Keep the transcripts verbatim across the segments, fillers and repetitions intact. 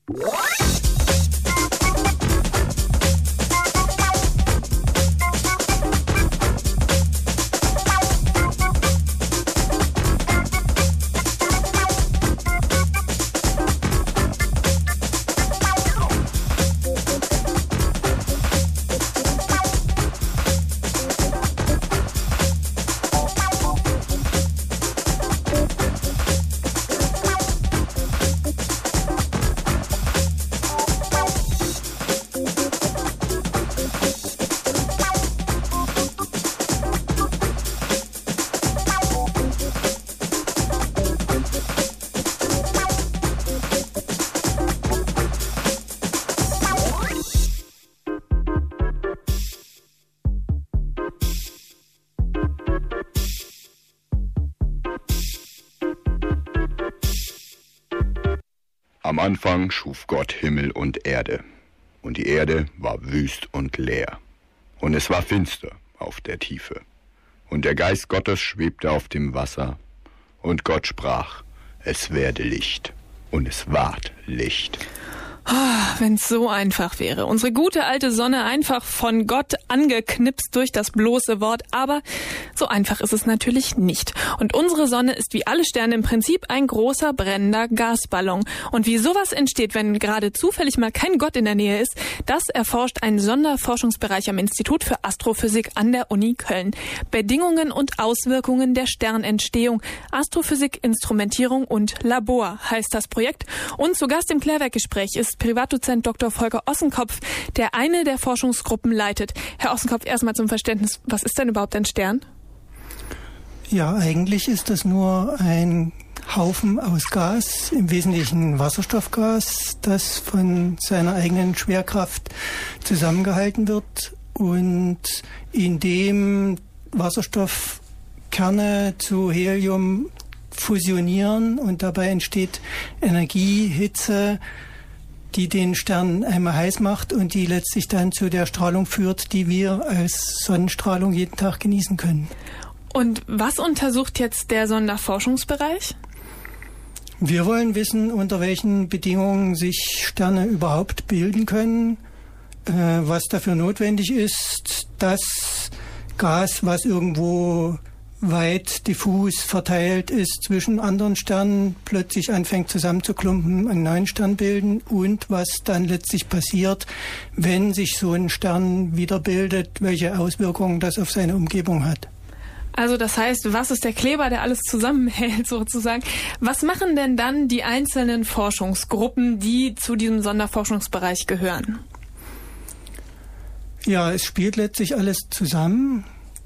Am Anfang schuf Gott Himmel und Erde, und die Erde war wüst und leer, und es war finster auf der Tiefe, und der Geist Gottes schwebte auf dem Wasser, und Gott sprach, es werde Licht, und es ward Licht. Oh, wenn es so einfach wäre. Unsere gute alte Sonne einfach von Gott angeknipst durch das bloße Wort. Aber so einfach ist es natürlich nicht. Und unsere Sonne ist wie alle Sterne im Prinzip ein großer brennender Gasballon. Und wie sowas entsteht, wenn gerade zufällig mal kein Gott in der Nähe ist, das erforscht ein Sonderforschungsbereich am Institut für Astrophysik an der Uni Köln. Bedingungen und Auswirkungen der Sternentstehung. Astrophysik, Instrumentierung und Labor heißt das Projekt. Und zu Gast im Klärwerkgespräch ist Privatdozent Doktor Volker Ossenkopf, der eine der Forschungsgruppen leitet. Herr Ossenkopf, erstmal zum Verständnis, was ist denn überhaupt ein Stern? Ja, eigentlich ist das nur ein Haufen aus Gas, im Wesentlichen Wasserstoffgas, das von seiner eigenen Schwerkraft zusammengehalten wird und in dem Wasserstoffkerne zu Helium fusionieren und dabei entsteht Energie, Hitze, die den Stern einmal heiß macht und die letztlich dann zu der Strahlung führt, die wir als Sonnenstrahlung jeden Tag genießen können. Und was untersucht jetzt der Sonderforschungsbereich? Wir wollen wissen, unter welchen Bedingungen sich Sterne überhaupt bilden können, äh, was dafür notwendig ist, dass Gas, was irgendwo weit diffus verteilt ist zwischen anderen Sternen, plötzlich anfängt zusammenzuklumpen, einen neuen Stern bilden und was dann letztlich passiert, wenn sich so ein Stern wieder bildet, welche Auswirkungen das auf seine Umgebung hat. Also das heißt, was ist der Kleber, der alles zusammenhält sozusagen? Was machen denn dann die einzelnen Forschungsgruppen, die zu diesem Sonderforschungsbereich gehören? Ja, es spielt letztlich alles zusammen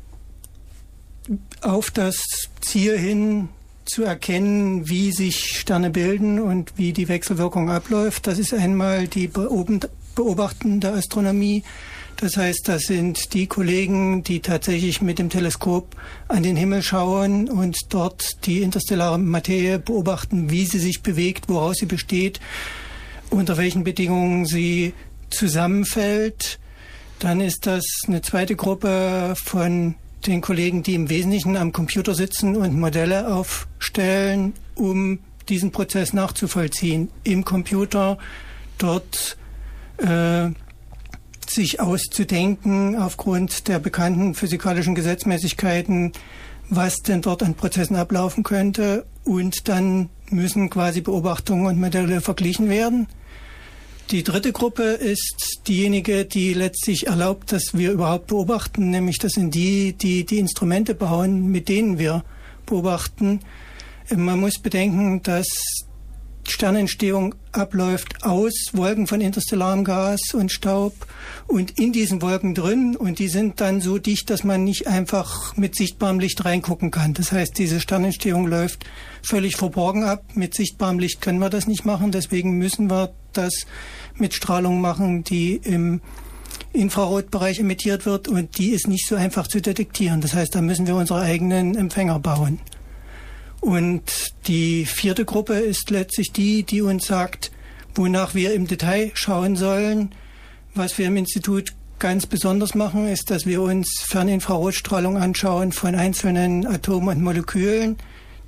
auf das Ziel hin zu erkennen, wie sich Sterne bilden und wie die Wechselwirkung abläuft. Das ist einmal die beobachtende Astronomie. Das heißt, das sind die Kollegen, die tatsächlich mit dem Teleskop an den Himmel schauen und dort die interstellare Materie beobachten, wie sie sich bewegt, woraus sie besteht, unter welchen Bedingungen sie zusammenfällt. Dann ist das eine zweite Gruppe von den Kollegen, die im Wesentlichen am Computer sitzen und Modelle aufstellen, um diesen Prozess nachzuvollziehen. Im Computer dort äh, sich auszudenken aufgrund der bekannten physikalischen Gesetzmäßigkeiten, was denn dort an Prozessen ablaufen könnte. Und dann müssen quasi Beobachtungen und Modelle verglichen werden. Die dritte Gruppe ist diejenige, die letztlich erlaubt, dass wir überhaupt beobachten, nämlich das sind die, die die Instrumente bauen, mit denen wir beobachten. Man muss bedenken, dass Sternentstehung abläuft aus Wolken von interstellarem Gas und Staub und in diesen Wolken drin, und die sind dann so dicht, dass man nicht einfach mit sichtbarem Licht reingucken kann. Das heißt, diese Sternentstehung läuft völlig verborgen ab. Mit sichtbarem Licht können wir das nicht machen, deswegen müssen wir das mit Strahlung machen, die im Infrarotbereich emittiert wird, und die ist nicht so einfach zu detektieren. Das heißt, da müssen wir unsere eigenen Empfänger bauen. Und die vierte Gruppe ist letztlich die, die uns sagt, wonach wir im Detail schauen sollen. Was wir im Institut ganz besonders machen, ist, dass wir uns Ferninfrarotstrahlung anschauen von einzelnen Atomen und Molekülen,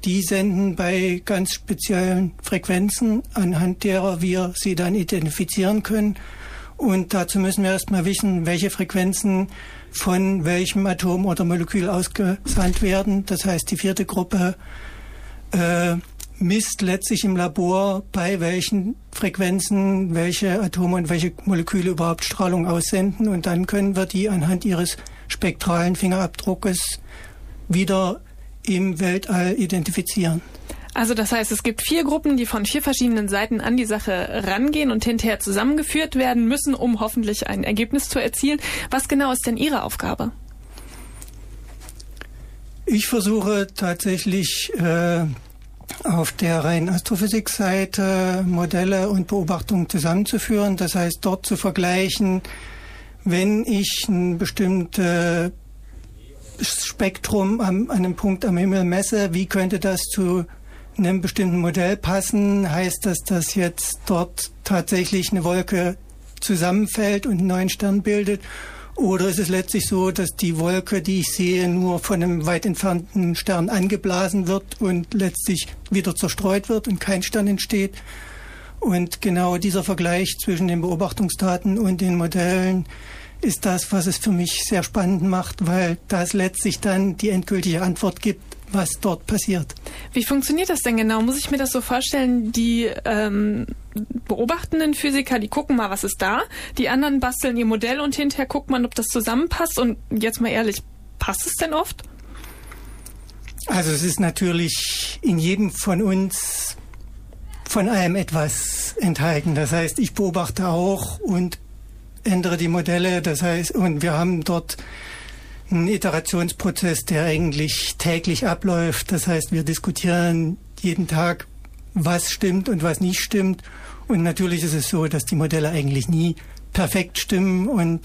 die senden bei ganz speziellen Frequenzen, anhand derer wir sie dann identifizieren können. Und dazu müssen wir erstmal wissen, welche Frequenzen von welchem Atom oder Molekül ausgesandt werden. Das heißt, die vierte Gruppe äh, misst letztlich im Labor, bei welchen Frequenzen welche Atome und welche Moleküle überhaupt Strahlung aussenden. Und dann können wir die anhand ihres spektralen Fingerabdruckes wieder im Weltall identifizieren. Also das heißt, es gibt vier Gruppen, die von vier verschiedenen Seiten an die Sache rangehen und hinterher zusammengeführt werden müssen, um hoffentlich ein Ergebnis zu erzielen. Was genau ist denn Ihre Aufgabe? Ich versuche tatsächlich äh, auf der reinen Astrophysik-Seite Modelle und Beobachtungen zusammenzuführen. Das heißt, dort zu vergleichen, wenn ich ein bestimmtes Spektrum am, an einem Punkt am Himmel messe, wie könnte das zu einem bestimmten Modell passen? Heißt das, dass jetzt dort tatsächlich eine Wolke zusammenfällt und einen neuen Stern bildet? Oder ist es letztlich so, dass die Wolke, die ich sehe, nur von einem weit entfernten Stern angeblasen wird und letztlich wieder zerstreut wird und kein Stern entsteht? Und genau dieser Vergleich zwischen den Beobachtungsdaten und den Modellen ist das, was es für mich sehr spannend macht, weil das letztlich dann die endgültige Antwort gibt, was dort passiert. Wie funktioniert das denn genau? Muss ich mir das so vorstellen, die ähm, beobachtenden Physiker, die gucken mal, was ist da, die anderen basteln ihr Modell und hinterher guckt man, ob das zusammenpasst. Und jetzt mal ehrlich, passt es denn oft? Also es ist natürlich in jedem von uns von allem etwas enthalten. Das heißt, ich beobachte auch und ändere die Modelle, das heißt, und wir haben dort einen Iterationsprozess, der eigentlich täglich abläuft. Das heißt, wir diskutieren jeden Tag, was stimmt und was nicht stimmt. Und natürlich ist es so, dass die Modelle eigentlich nie perfekt stimmen und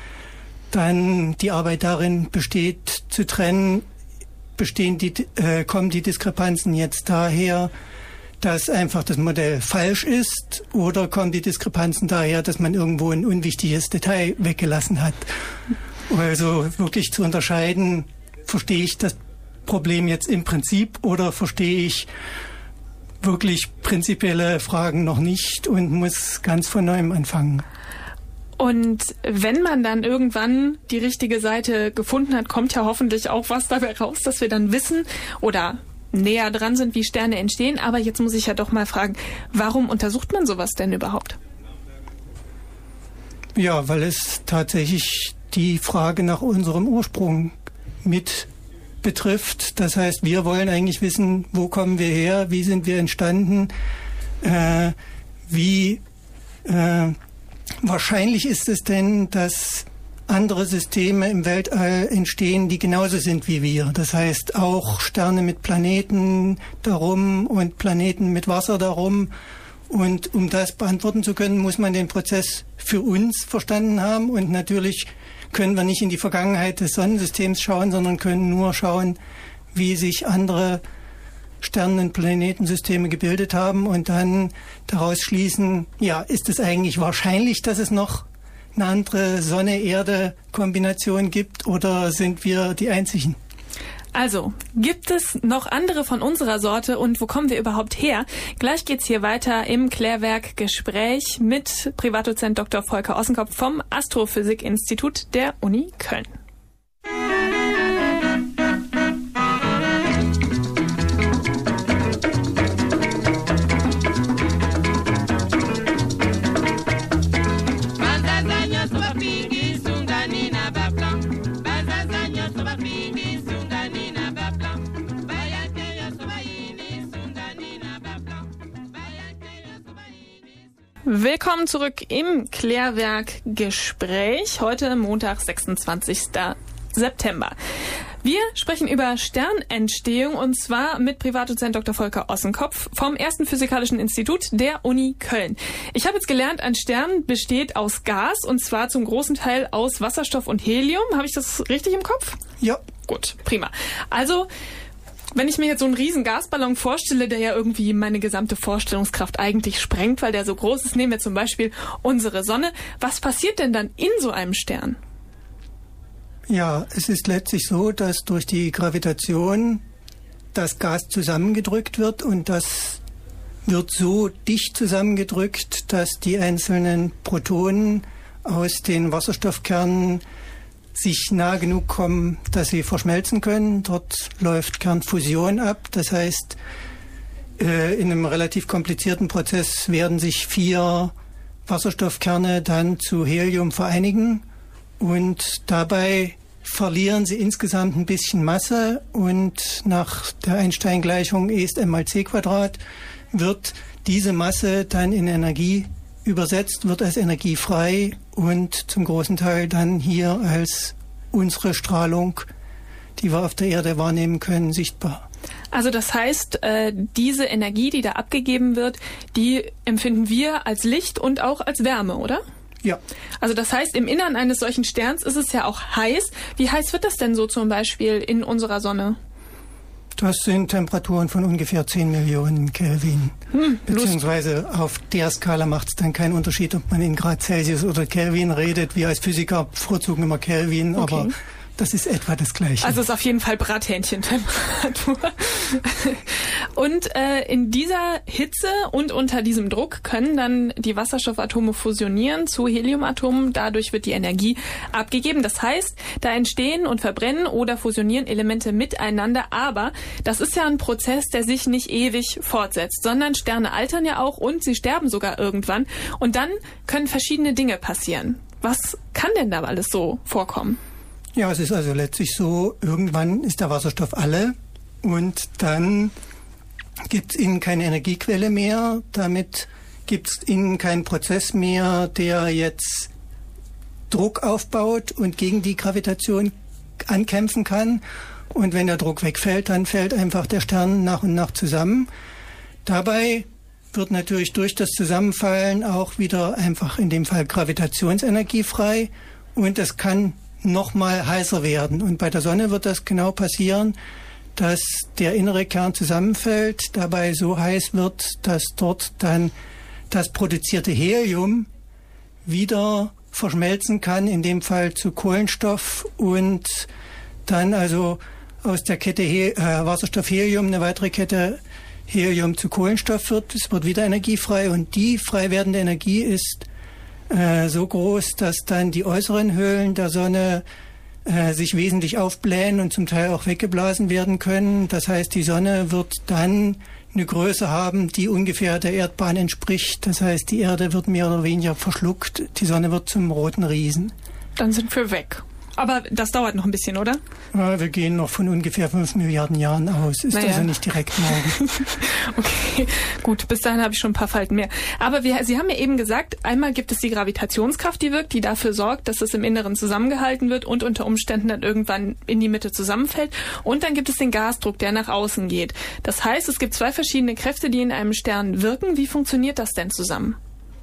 dann die Arbeit darin besteht, zu trennen, bestehen die, äh, kommen die Diskrepanzen jetzt daher, dass einfach das Modell falsch ist, oder kommen die Diskrepanzen daher, dass man irgendwo ein unwichtiges Detail weggelassen hat. Also wirklich zu unterscheiden, verstehe ich das Problem jetzt im Prinzip oder verstehe ich wirklich prinzipielle Fragen noch nicht und muss ganz von neuem anfangen. Und wenn man dann irgendwann die richtige Seite gefunden hat, kommt ja hoffentlich auch was dabei raus, dass wir dann wissen oder näher dran sind, wie Sterne entstehen. Aber jetzt muss ich ja doch mal fragen, warum untersucht man sowas denn überhaupt? Ja, weil es tatsächlich die Frage nach unserem Ursprung mit betrifft. Das heißt, wir wollen eigentlich wissen, wo kommen wir her, wie sind wir entstanden, äh, wie äh, wahrscheinlich ist es denn, dass andere Systeme im Weltall entstehen, die genauso sind wie wir. Das heißt, auch Sterne mit Planeten darum und Planeten mit Wasser darum. Und um das beantworten zu können, muss man den Prozess für uns verstanden haben. Und natürlich können wir nicht in die Vergangenheit des Sonnensystems schauen, sondern können nur schauen, wie sich andere Sternen- und Planetensysteme gebildet haben und dann daraus schließen, ja, ist es eigentlich wahrscheinlich, dass es noch eine andere Sonne-Erde-Kombination gibt, oder sind wir die Einzigen? Also, gibt es noch andere von unserer Sorte und wo kommen wir überhaupt her? Gleich geht's hier weiter im Klärwerk-Gespräch mit Privatdozent Doktor Volker Ossenkopf vom Astrophysikinstitut der Uni Köln. Willkommen zurück im Klärwerk-Gespräch. Heute Montag, sechsundzwanzigster September. Wir sprechen über Sternentstehung und zwar mit Privatdozent Doktor Volker Ossenkopf vom ersten Physikalischen Institut der Uni Köln. Ich habe jetzt gelernt, ein Stern besteht aus Gas und zwar zum großen Teil aus Wasserstoff und Helium. Habe ich das richtig im Kopf? Ja. Gut, prima. Also, wenn ich mir jetzt so einen riesen Gasballon vorstelle, der ja irgendwie meine gesamte Vorstellungskraft eigentlich sprengt, weil der so groß ist, nehmen wir zum Beispiel unsere Sonne. Was passiert denn dann in so einem Stern? Ja, es ist letztlich so, dass durch die Gravitation das Gas zusammengedrückt wird, und das wird so dicht zusammengedrückt, dass die einzelnen Protonen aus den Wasserstoffkernen sich nah genug kommen, dass sie verschmelzen können. Dort läuft Kernfusion ab. Das heißt, äh, in einem relativ komplizierten Prozess werden sich vier Wasserstoffkerne dann zu Helium vereinigen, und dabei verlieren sie insgesamt ein bisschen Masse, und nach der Einstein-Gleichung E ist m mal c Quadrat wird diese Masse dann in Energie übersetzt, wird als Energie frei und zum großen Teil dann hier als unsere Strahlung, die wir auf der Erde wahrnehmen können, sichtbar. Also das heißt, äh, diese Energie, die da abgegeben wird, die empfinden wir als Licht und auch als Wärme, oder? Ja. Also das heißt, im Innern eines solchen Sterns ist es ja auch heiß. Wie heiß wird das denn so zum Beispiel in unserer Sonne? Das sind Temperaturen von ungefähr zehn Millionen Kelvin. Hm, Beziehungsweise auf der Skala macht es dann keinen Unterschied, ob man in Grad Celsius oder Kelvin redet. Wir als Physiker bevorzugen immer Kelvin, okay. Aber das ist etwa das Gleiche. Also es ist auf jeden Fall Brathähnchentemperatur. Und äh, in dieser Hitze und unter diesem Druck können dann die Wasserstoffatome fusionieren zu Heliumatomen. Dadurch wird die Energie abgegeben. Das heißt, da entstehen und verbrennen oder fusionieren Elemente miteinander. Aber das ist ja ein Prozess, der sich nicht ewig fortsetzt, sondern Sterne altern ja auch und sie sterben sogar irgendwann. Und dann können verschiedene Dinge passieren. Was kann denn da alles so vorkommen? Ja, es ist also letztlich so, irgendwann ist der Wasserstoff alle und dann gibt es innen keine Energiequelle mehr. Damit gibt es innen keinen Prozess mehr, der jetzt Druck aufbaut und gegen die Gravitation ankämpfen kann. Und wenn der Druck wegfällt, dann fällt einfach der Stern nach und nach zusammen. Dabei wird natürlich durch das Zusammenfallen auch wieder einfach in dem Fall Gravitationsenergie frei, und es kann noch mal heißer werden. Und bei der Sonne wird das genau passieren, dass der innere Kern zusammenfällt, dabei so heiß wird, dass dort dann das produzierte Helium wieder verschmelzen kann, in dem Fall zu Kohlenstoff, und dann also aus der Kette He- äh, Wasserstoff-Helium eine weitere Kette Helium zu Kohlenstoff wird. Es wird wieder energiefrei, und die frei werdende Energie ist äh, so groß, dass dann die äußeren Höhlen der Sonne äh, sich wesentlich aufblähen und zum Teil auch weggeblasen werden können. Das heißt, die Sonne wird dann eine Größe haben, die ungefähr der Erdbahn entspricht. Das heißt, die Erde wird mehr oder weniger verschluckt. Die Sonne wird zum roten Riesen. Dann sind wir weg. Aber das dauert noch ein bisschen, oder? Ja, wir gehen noch von ungefähr fünf Milliarden Jahren aus. Ist naja. Also nicht direkt morgen. Okay, gut. Bis dahin habe ich schon ein paar Falten mehr. Aber wir, Sie haben ja eben gesagt, einmal gibt es die Gravitationskraft, die wirkt, die dafür sorgt, dass es im Inneren zusammengehalten wird und unter Umständen dann irgendwann in die Mitte zusammenfällt. Und dann gibt es den Gasdruck, der nach außen geht. Das heißt, es gibt zwei verschiedene Kräfte, die in einem Stern wirken. Wie funktioniert das denn zusammen?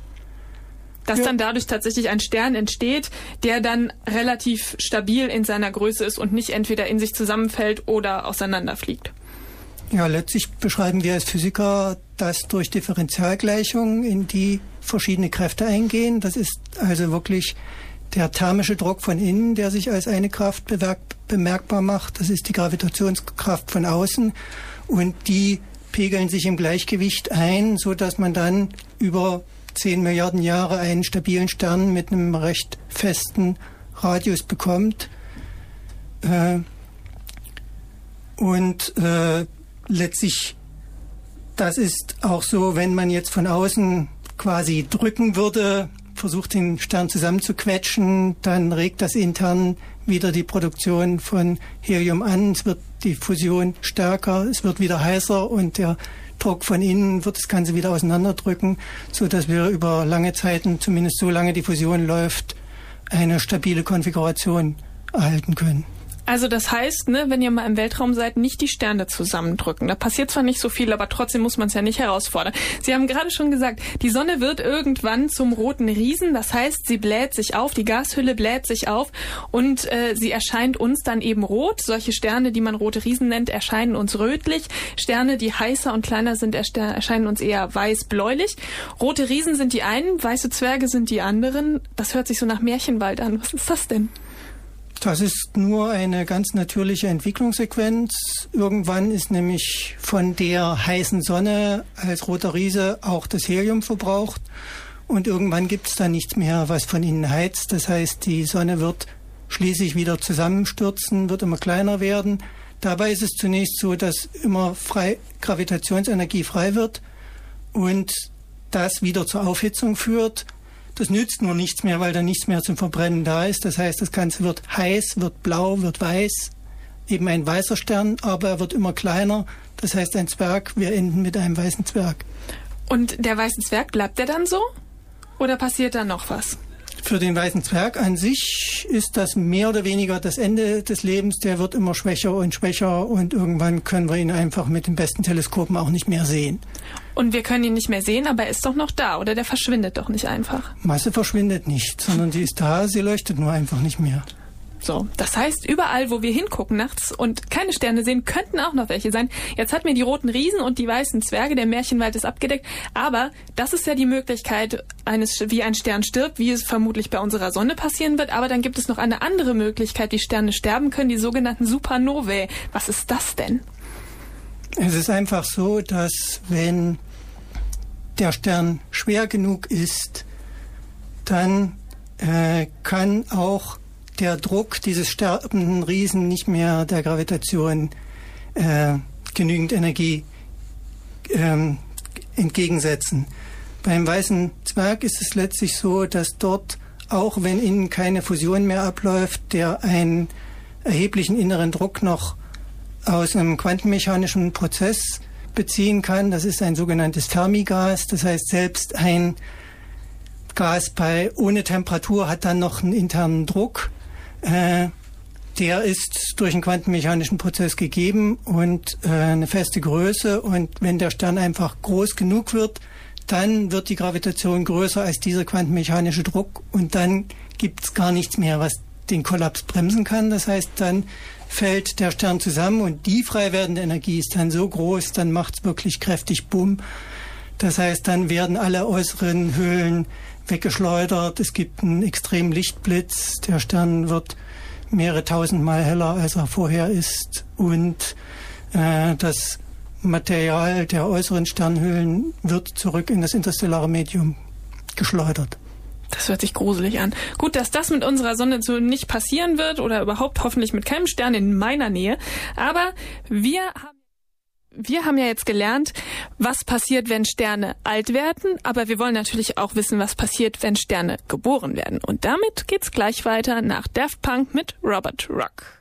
Dass ja. dann dadurch tatsächlich ein Stern entsteht, der dann relativ stabil in seiner Größe ist und nicht entweder in sich zusammenfällt oder auseinanderfliegt. Ja, letztlich beschreiben wir als Physiker das durch Differentialgleichungen, in die verschiedene Kräfte eingehen. Das ist also wirklich der thermische Druck von innen, der sich als eine Kraft bemerkbar macht. Das ist die Gravitationskraft von außen, und die pegeln sich im Gleichgewicht ein, so dass man dann über zehn Milliarden Jahre einen stabilen Stern mit einem recht festen Radius bekommt. Äh, und äh, letztlich, das ist auch so, wenn man jetzt von außen quasi drücken würde, versucht den Stern zusammenzuquetschen, dann regt das intern wieder die Produktion von Helium an. Es wird die Fusion stärker, es wird wieder heißer, und der Druck von innen wird das Ganze wieder auseinanderdrücken, so dass wir über lange Zeiten, zumindest so lange die Fusion läuft, eine stabile Konfiguration erhalten können. Also das heißt, ne, wenn ihr mal im Weltraum seid, nicht die Sterne zusammendrücken. Da passiert zwar nicht so viel, aber trotzdem muss man es ja nicht herausfordern. Sie haben gerade schon gesagt, die Sonne wird irgendwann zum roten Riesen. Das heißt, sie bläht sich auf, die Gashülle bläht sich auf, und äh, sie erscheint uns dann eben rot. Solche Sterne, die man rote Riesen nennt, erscheinen uns rötlich. Sterne, die heißer und kleiner sind, erscheinen uns eher weiß-bläulich. Rote Riesen sind die einen, weiße Zwerge sind die anderen. Das hört sich so nach Märchenwald an. Was ist das denn? Das ist nur eine ganz natürliche Entwicklungssequenz. Irgendwann ist nämlich von der heißen Sonne als roter Riese auch das Helium verbraucht. Und irgendwann gibt es dann nichts mehr, was von innen heizt. Das heißt, die Sonne wird schließlich wieder zusammenstürzen, wird immer kleiner werden. Dabei ist es zunächst so, dass immer frei, Gravitationsenergie frei wird und das wieder zur Aufhitzung führt. Das nützt nur nichts mehr, weil da nichts mehr zum Verbrennen da ist. Das heißt, das Ganze wird heiß, wird blau, wird weiß, eben ein weißer Stern, aber er wird immer kleiner. Das heißt, ein Zwerg, wir enden mit einem weißen Zwerg. Und der weiße Zwerg, bleibt der dann so? Oder passiert da noch was? Für den weißen Zwerg an sich ist das mehr oder weniger das Ende des Lebens. Der wird immer schwächer und schwächer und irgendwann können wir ihn einfach mit den besten Teleskopen auch nicht mehr sehen. Und wir können ihn nicht mehr sehen, aber er ist doch noch da, oder der verschwindet doch nicht einfach? Masse verschwindet nicht, sondern die ist da, sie leuchtet nur einfach nicht mehr. So, das heißt, überall, wo wir hingucken nachts und keine Sterne sehen, könnten auch noch welche sein. Jetzt hatten wir die roten Riesen und die weißen Zwerge, der Märchenwald ist abgedeckt. Aber das ist ja die Möglichkeit, eines, wie ein Stern stirbt, wie es vermutlich bei unserer Sonne passieren wird. Aber dann gibt es noch eine andere Möglichkeit, wie Sterne sterben können, die sogenannten Supernovae. Was ist das denn? Es ist einfach so, dass wenn der Stern schwer genug ist, dann äh, kann auch der Druck dieses sterbenden Riesen nicht mehr der Gravitation äh, genügend Energie ähm, entgegensetzen. Beim weißen Zwerg ist es letztlich so, dass dort, auch wenn innen keine Fusion mehr abläuft, der einen erheblichen inneren Druck noch aus einem quantenmechanischen Prozess beziehen kann. Das ist ein sogenanntes Fermigas. Das heißt, selbst ein Gas bei ohne Temperatur hat dann noch einen internen Druck. Äh, der ist durch einen quantenmechanischen Prozess gegeben und äh, eine feste Größe. Und wenn der Stern einfach groß genug wird, dann wird die Gravitation größer als dieser quantenmechanische Druck und dann gibt es gar nichts mehr, was den Kollaps bremsen kann. Das heißt, dann fällt der Stern zusammen und die frei werdende Energie ist dann so groß, dann macht es wirklich kräftig Bumm. Das heißt, dann werden alle äußeren Höhlen weggeschleudert. Es gibt einen extremen Lichtblitz. Der Stern wird mehrere tausendmal heller, als er vorher ist. Und äh, das Material der äußeren Sternhöhlen wird zurück in das interstellare Medium geschleudert. Das hört sich gruselig an. Gut, dass das mit unserer Sonne so nicht passieren wird oder überhaupt hoffentlich mit keinem Stern in meiner Nähe. Aber wir haben Wir haben ja jetzt gelernt, was passiert, wenn Sterne alt werden, aber wir wollen natürlich auch wissen, was passiert, wenn Sterne geboren werden. Und damit geht's gleich weiter nach Daft Punk mit Robert Rock.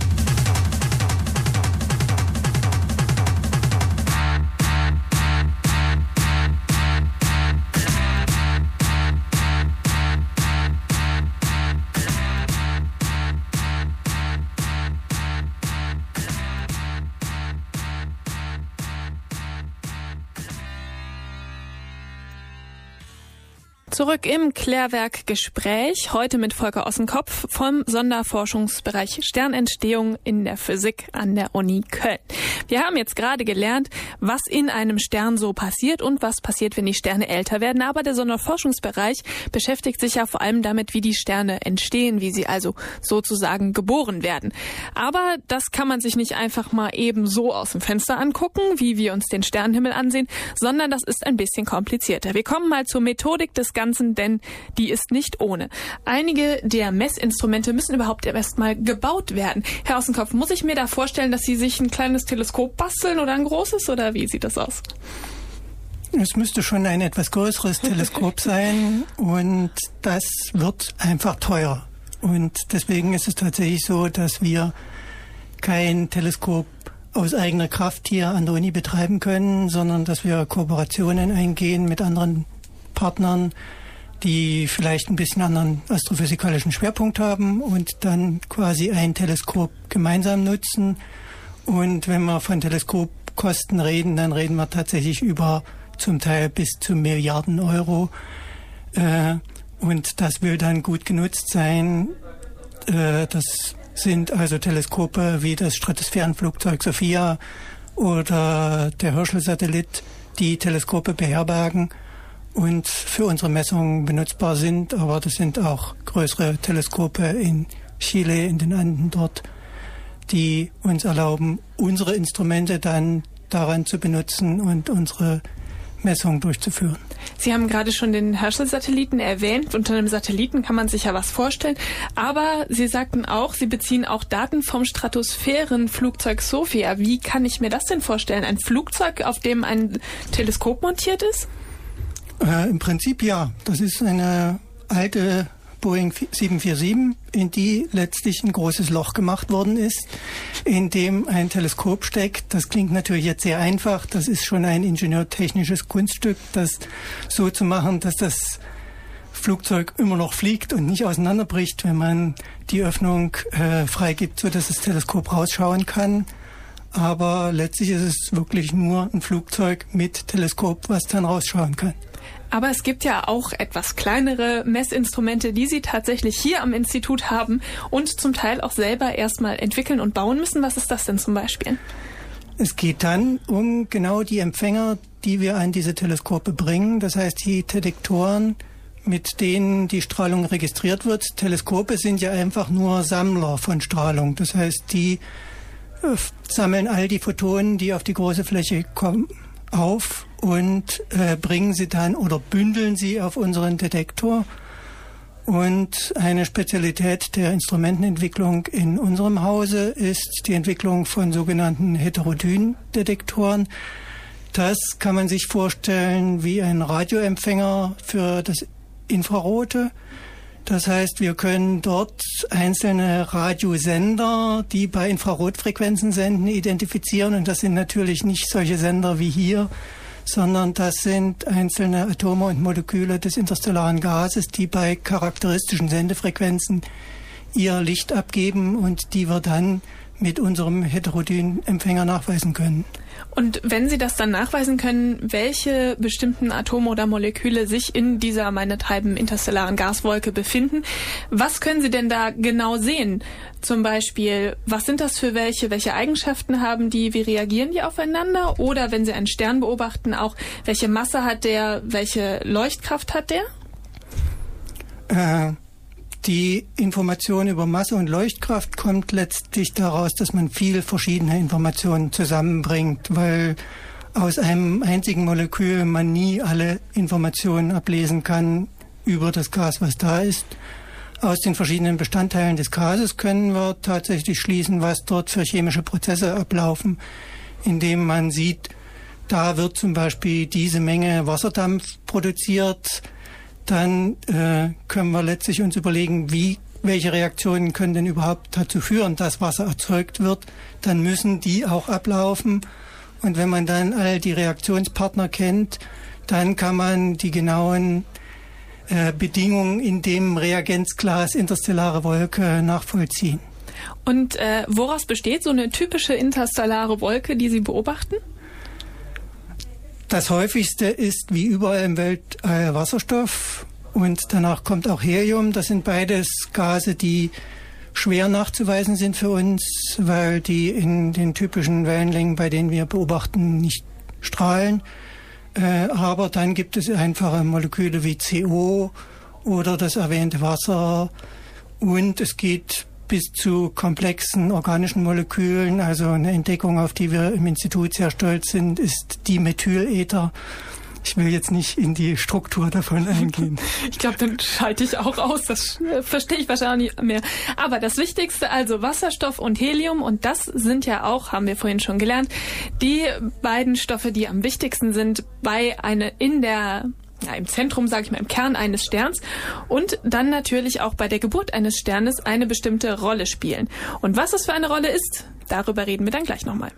Zurück im Klärwerk-Gespräch, heute mit Volker Ossenkopf vom Sonderforschungsbereich Sternentstehung in der Physik an der Uni Köln. Wir haben jetzt gerade gelernt, was in einem Stern so passiert und was passiert, wenn die Sterne älter werden. Aber der Sonderforschungsbereich beschäftigt sich ja vor allem damit, wie die Sterne entstehen, wie sie also sozusagen geboren werden. Aber das kann man sich nicht einfach mal eben so aus dem Fenster angucken, wie wir uns den Sternenhimmel ansehen, sondern das ist ein bisschen komplizierter. Wir kommen mal zur Methodik des Ganzen, denn die ist nicht ohne. Einige der Messinstrumente müssen überhaupt erst mal gebaut werden. Herr Ossenkopf, muss ich mir da vorstellen, dass Sie sich ein kleines Teleskop basteln oder ein großes, oder wie sieht das aus? Es müsste schon ein etwas größeres Teleskop sein und das wird einfach teuer. Und deswegen ist es tatsächlich so, dass wir kein Teleskop aus eigener Kraft hier an der Uni betreiben können, sondern dass wir Kooperationen eingehen mit anderen Partnern, die vielleicht ein bisschen anderen astrophysikalischen Schwerpunkt haben und dann quasi ein Teleskop gemeinsam nutzen. Und wenn wir von Teleskopkosten reden, dann reden wir tatsächlich über zum Teil bis zu Milliarden Euro. Äh, und das will dann gut genutzt sein. Äh, das sind also Teleskope wie das Stratosphärenflugzeug Sophia oder der Herschel-Satellit, die Teleskope beherbergen und für unsere Messungen benutzbar sind, aber das sind auch größere Teleskope in Chile, in den Anden dort, die uns erlauben, unsere Instrumente dann daran zu benutzen und unsere Messungen durchzuführen. Sie haben gerade schon den Herschel-Satelliten erwähnt. Unter einem Satelliten kann man sich ja was vorstellen. Aber Sie sagten auch, Sie beziehen auch Daten vom Stratosphärenflugzeug Sophia. Wie kann ich mir das denn vorstellen? Ein Flugzeug, auf dem ein Teleskop montiert ist? Äh, Im Prinzip ja. Das ist eine alte Boeing sieben vier sieben, in die letztlich ein großes Loch gemacht worden ist, in dem ein Teleskop steckt. Das klingt natürlich jetzt sehr einfach. Das ist schon ein ingenieurtechnisches Kunststück, das so zu machen, dass das Flugzeug immer noch fliegt und nicht auseinanderbricht, wenn man die Öffnung äh, freigibt, sodass das Teleskop rausschauen kann. Aber letztlich ist es wirklich nur ein Flugzeug mit Teleskop, was dann rausschauen kann. Aber es gibt ja auch etwas kleinere Messinstrumente, die Sie tatsächlich hier am Institut haben und zum Teil auch selber erstmal entwickeln und bauen müssen. Was ist das denn zum Beispiel? Es geht dann um genau die Empfänger, die wir an diese Teleskope bringen. Das heißt, die Detektoren, mit denen die Strahlung registriert wird. Teleskope sind ja einfach nur Sammler von Strahlung. Das heißt, die äh, sammeln all die Photonen, die auf die große Fläche kommen, auf und äh, bringen sie dann oder bündeln sie auf unseren Detektor. Und eine Spezialität der Instrumentenentwicklung in unserem Hause ist die Entwicklung von sogenannten Heterodyndetektoren. Das kann man sich vorstellen wie ein Radioempfänger für das Infrarote. Das heißt, wir können dort einzelne Radiosender, die bei Infrarotfrequenzen senden, identifizieren. Und das sind natürlich nicht solche Sender wie hier, sondern das sind einzelne Atome und Moleküle des interstellaren Gases, die bei charakteristischen Sendefrequenzen ihr Licht abgeben und die wir dann mit unserem heterodynen Empfänger nachweisen können. Und wenn Sie das dann nachweisen können, welche bestimmten Atome oder Moleküle sich in dieser meinethalben interstellaren Gaswolke befinden, was können Sie denn da genau sehen? Zum Beispiel, was sind das für welche? Welche Eigenschaften haben die? Wie reagieren die aufeinander? Oder wenn Sie einen Stern beobachten, auch welche Masse hat der? Welche Leuchtkraft hat der? Äh, die Information über Masse und Leuchtkraft kommt letztlich daraus, dass man viel verschiedene Informationen zusammenbringt, weil aus einem einzigen Molekül man nie alle Informationen ablesen kann über das Gas, was da ist. Aus den verschiedenen Bestandteilen des Gases können wir tatsächlich schließen, was dort für chemische Prozesse ablaufen, indem man sieht, da wird zum Beispiel diese Menge Wasserdampf produziert. Dann äh, können wir letztlich uns überlegen, wie, welche Reaktionen können denn überhaupt dazu führen, dass Wasser erzeugt wird. Dann müssen die auch ablaufen. Und wenn man dann all die Reaktionspartner kennt, dann kann man die genauen äh, Bedingungen in dem Reagenzglas interstellare Wolke nachvollziehen. Und äh, woraus besteht so eine typische interstellare Wolke, die Sie beobachten? Das häufigste ist wie überall im Weltall Wasserstoff und danach kommt auch Helium. Das sind beides Gase, die schwer nachzuweisen sind für uns, weil die in den typischen Wellenlängen, bei denen wir beobachten, nicht strahlen. Äh, aber dann gibt es einfache Moleküle wie C O oder das erwähnte Wasser und es geht bis zu komplexen organischen Molekülen. Also eine Entdeckung, auf die wir im Institut sehr stolz sind, ist Dimethylether. Ich will jetzt nicht in die Struktur davon eingehen. Ich glaube, dann schalte ich auch aus. Das verstehe ich wahrscheinlich nicht mehr. Aber das Wichtigste, also Wasserstoff und Helium, und das sind ja auch, haben wir vorhin schon gelernt, die beiden Stoffe, die am wichtigsten sind bei eine in der Ja, im Zentrum, sage ich mal, im Kern eines Sterns und dann natürlich auch bei der Geburt eines Sternes eine bestimmte Rolle spielen. Und was das für eine Rolle ist, darüber reden wir dann gleich nochmal.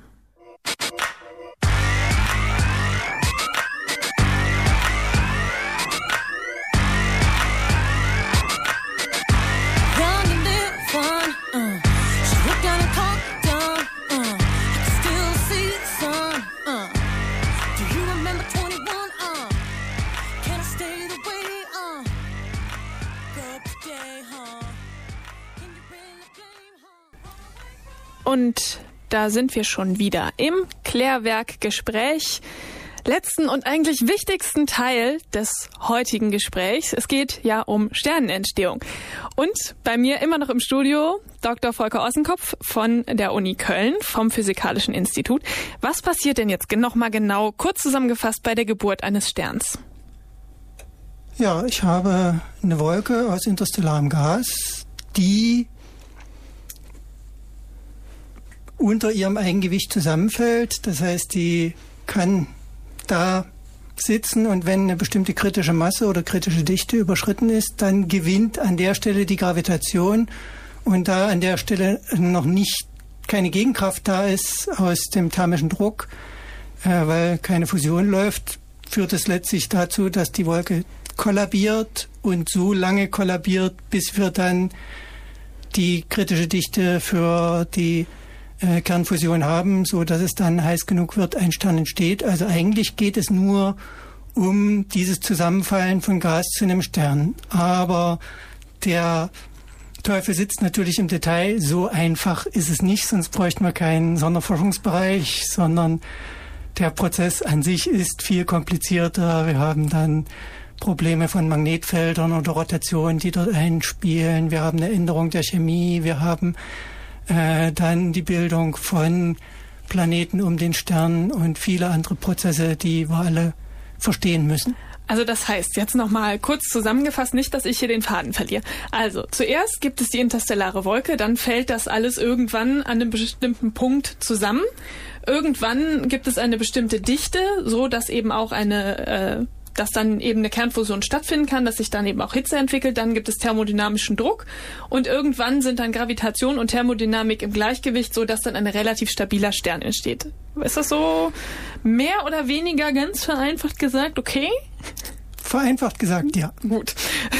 Und da sind wir schon wieder im Klärwerk-Gespräch. letzten und eigentlich wichtigsten Teil des heutigen Gesprächs. Es geht ja um Sternenentstehung. Und bei mir immer noch im Studio Doktor Volker Ossenkopf von der Uni Köln, vom Physikalischen Institut. Was passiert denn jetzt noch mal genau, kurz zusammengefasst, bei der Geburt eines Sterns? Ja, ich habe eine Wolke aus interstellarem Gas, die unter ihrem Eigengewicht zusammenfällt. Das heißt, die kann da sitzen und wenn eine bestimmte kritische Masse oder kritische Dichte überschritten ist, dann gewinnt an der Stelle die Gravitation. Und da an der Stelle noch nicht keine Gegenkraft da ist aus dem thermischen Druck, äh, weil keine Fusion läuft, führt es letztlich dazu, dass die Wolke kollabiert und so lange kollabiert, bis wir dann die kritische Dichte für die äh, Kernfusion haben, so dass es dann heiß genug wird, ein Stern entsteht. Also eigentlich geht es nur um dieses Zusammenfallen von Gas zu einem Stern. Aber der Teufel sitzt natürlich im Detail. So einfach ist es nicht, sonst bräuchten wir keinen Sonderforschungsbereich, sondern der Prozess an sich ist viel komplizierter. Wir haben dann Probleme von Magnetfeldern oder Rotation, die dort einspielen. Wir haben eine Änderung der Chemie. Wir haben äh, dann die Bildung von Planeten um den Stern und viele andere Prozesse, die wir alle verstehen müssen. Also das heißt, jetzt nochmal kurz zusammengefasst, nicht, dass ich hier den Faden verliere. Also zuerst gibt es die interstellare Wolke, dann fällt das alles irgendwann an einem bestimmten Punkt zusammen. Irgendwann gibt es eine bestimmte Dichte, so dass eben auch eine, äh, dass dann eben eine Kernfusion stattfinden kann, dass sich dann eben auch Hitze entwickelt. Dann gibt es thermodynamischen Druck und irgendwann sind dann Gravitation und Thermodynamik im Gleichgewicht, so dass dann ein relativ stabiler Stern entsteht. Ist das so mehr oder weniger ganz vereinfacht gesagt, okay? Vereinfacht gesagt, ja. Gut.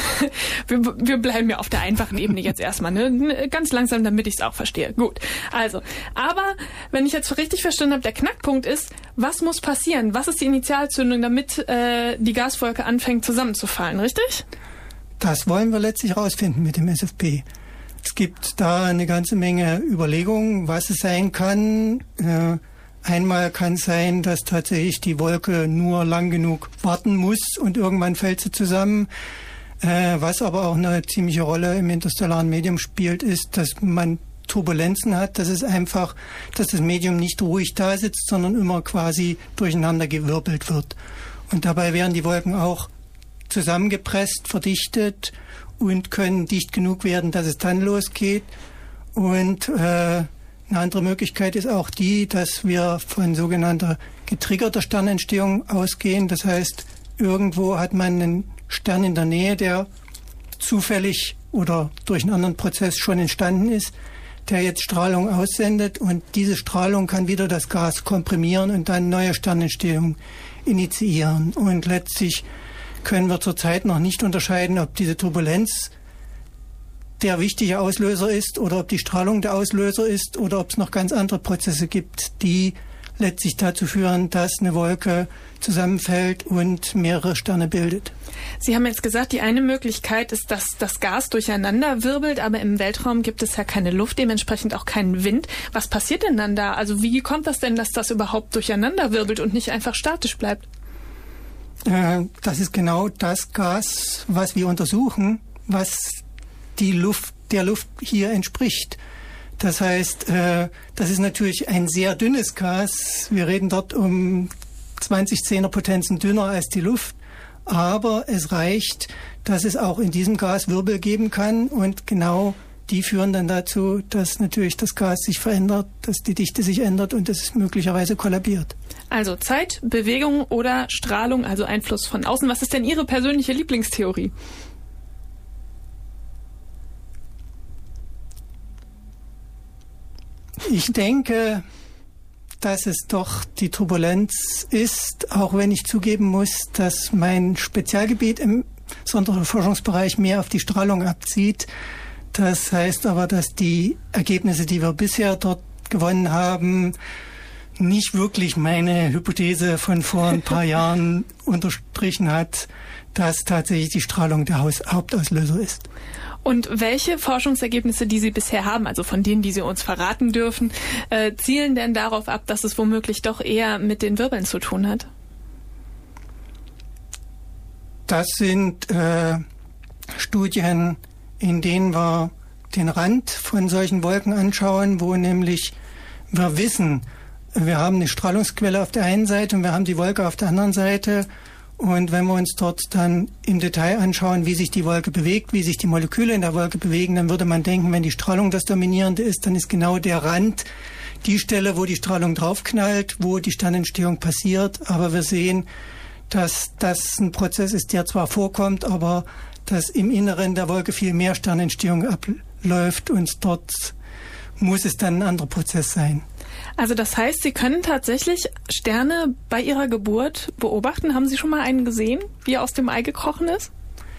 Wir, wir bleiben ja auf der einfachen Ebene jetzt erstmal, ne? Ganz langsam, damit ich es auch verstehe. Gut. Also, aber wenn ich jetzt richtig verstanden habe, der Knackpunkt ist, was muss passieren? Was ist die Initialzündung, damit äh, die Gaswolke anfängt zusammenzufallen, richtig? Das wollen wir letztlich rausfinden mit dem S F P. Es gibt da eine ganze Menge Überlegungen, was es sein kann. Äh, Einmal kann es sein, dass tatsächlich die Wolke nur lang genug warten muss und irgendwann fällt sie zusammen. Äh, was aber auch eine ziemliche Rolle im interstellaren Medium spielt, ist, dass man Turbulenzen hat. Das ist einfach, dass das Medium nicht ruhig da sitzt, sondern immer quasi durcheinander gewirbelt wird. Und dabei werden die Wolken auch zusammengepresst, verdichtet und können dicht genug werden, dass es dann losgeht. Und äh, eine andere Möglichkeit ist auch die, dass wir von sogenannter getriggerter Sternentstehung ausgehen. Das heißt, irgendwo hat man einen Stern in der Nähe, der zufällig oder durch einen anderen Prozess schon entstanden ist, der jetzt Strahlung aussendet und diese Strahlung kann wieder das Gas komprimieren und dann neue Sternentstehung initiieren. Und letztlich können wir zurzeit noch nicht unterscheiden, ob diese Turbulenz der wichtige Auslöser ist oder ob die Strahlung der Auslöser ist oder ob es noch ganz andere Prozesse gibt, die letztlich dazu führen, dass eine Wolke zusammenfällt und mehrere Sterne bildet. Sie haben jetzt gesagt, die eine Möglichkeit ist, dass das Gas durcheinander wirbelt, aber im Weltraum gibt es ja keine Luft, dementsprechend auch keinen Wind. Was passiert denn dann da? Also wie kommt das denn, dass das überhaupt durcheinander wirbelt und nicht einfach statisch bleibt? Äh, das ist genau das Gas, was wir untersuchen, was die Luft, der Luft hier entspricht. Das heißt, äh, das ist natürlich ein sehr dünnes Gas. Wir reden dort um zwanzig Zehnerpotenzen dünner als die Luft. Aber es reicht, dass es auch in diesem Gas Wirbel geben kann. Und genau die führen dann dazu, dass natürlich das Gas sich verändert, dass die Dichte sich ändert und es möglicherweise kollabiert. Also Zeit, Bewegung oder Strahlung, also Einfluss von außen. Was ist denn Ihre persönliche Lieblingstheorie? Ich denke, dass es doch die Turbulenz ist, auch wenn ich zugeben muss, dass mein Spezialgebiet im Sonderforschungsbereich mehr auf die Strahlung abzieht. Das heißt aber, dass die Ergebnisse, die wir bisher dort gewonnen haben, nicht wirklich meine Hypothese von vor ein paar Jahren unterstrichen hat, dass tatsächlich die Strahlung der Hauptauslöser ist. Und welche Forschungsergebnisse, die Sie bisher haben, also von denen, die Sie uns verraten dürfen, äh, zielen denn darauf ab, dass es womöglich doch eher mit den Wirbeln zu tun hat? Das sind äh, Studien, in denen wir den Rand von solchen Wolken anschauen, wo nämlich wir wissen, wir haben eine Strahlungsquelle auf der einen Seite und wir haben die Wolke auf der anderen Seite. Und wenn wir uns dort dann im Detail anschauen, wie sich die Wolke bewegt, wie sich die Moleküle in der Wolke bewegen, dann würde man denken, wenn die Strahlung das Dominierende ist, dann ist genau der Rand die Stelle, wo die Strahlung draufknallt, wo die Sternentstehung passiert. Aber wir sehen, dass das ein Prozess ist, der zwar vorkommt, aber dass im Inneren der Wolke viel mehr Sternentstehung abläuft und dort muss es dann ein anderer Prozess sein. Also das heißt, Sie können tatsächlich Sterne bei ihrer Geburt beobachten. Haben Sie schon mal einen gesehen, wie er aus dem Ei gekrochen ist?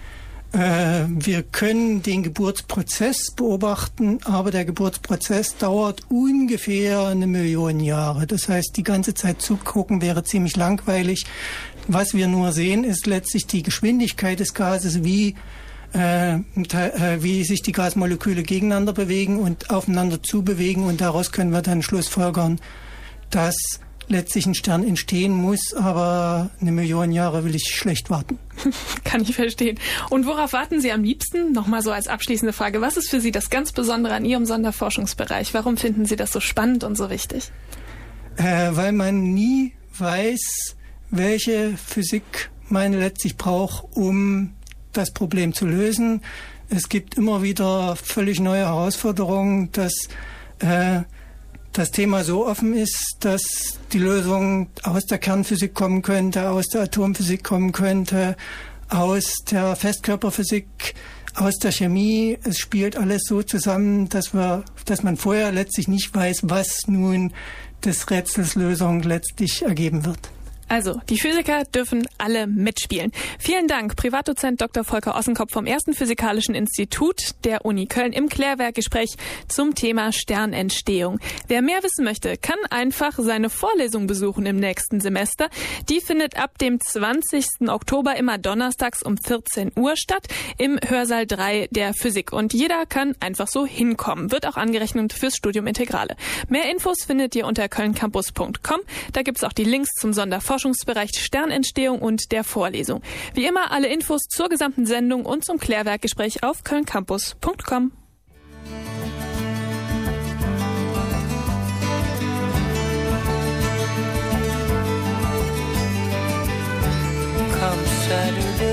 Äh, wir können den Geburtsprozess beobachten, aber der Geburtsprozess dauert ungefähr eine Million Jahre. Das heißt, die ganze Zeit zugucken wäre ziemlich langweilig. Was wir nur sehen, ist letztlich die Geschwindigkeit des Gases, wie Äh, wie sich die Gasmoleküle gegeneinander bewegen und aufeinander zubewegen, und daraus können wir dann schlussfolgern, dass letztlich ein Stern entstehen muss, aber eine Million Jahre will ich schlecht warten. Kann ich verstehen. Und worauf warten Sie am liebsten? Nochmal so als abschließende Frage, was ist für Sie das ganz Besondere an Ihrem Sonderforschungsbereich? Warum finden Sie das so spannend und so wichtig? Äh, weil man nie weiß, welche Physik man letztlich braucht, um das Problem zu lösen. Es gibt immer wieder völlig neue Herausforderungen, dass äh, das Thema so offen ist, dass die Lösung aus der Kernphysik kommen könnte, aus der Atomphysik kommen könnte, aus der Festkörperphysik, aus der Chemie. Es spielt alles so zusammen, dass wir, dass man vorher letztlich nicht weiß, was nun des Rätsels Lösung letztlich ergeben wird. Also, die Physiker dürfen alle mitspielen. Vielen Dank, Privatdozent Doktor Volker Ossenkopf vom ersten Physikalischen Institut der Uni Köln im Klärwerkgespräch zum Thema Sternentstehung. Wer mehr wissen möchte, kann einfach seine Vorlesung besuchen im nächsten Semester. Die findet ab dem zwanzigsten Oktober immer donnerstags um vierzehn Uhr statt im Hörsaal drei der Physik. Und jeder kann einfach so hinkommen. Wird auch angerechnet fürs Studium Integrale. Mehr Infos findet ihr unter köln campus punkt com. Da gibt's auch die Links zum Sonderforschungsbereich Sternentstehung und der Vorlesung. Wie immer alle Infos zur gesamten Sendung und zum Klärwerkgespräch auf köln campus punkt com. Come Saturday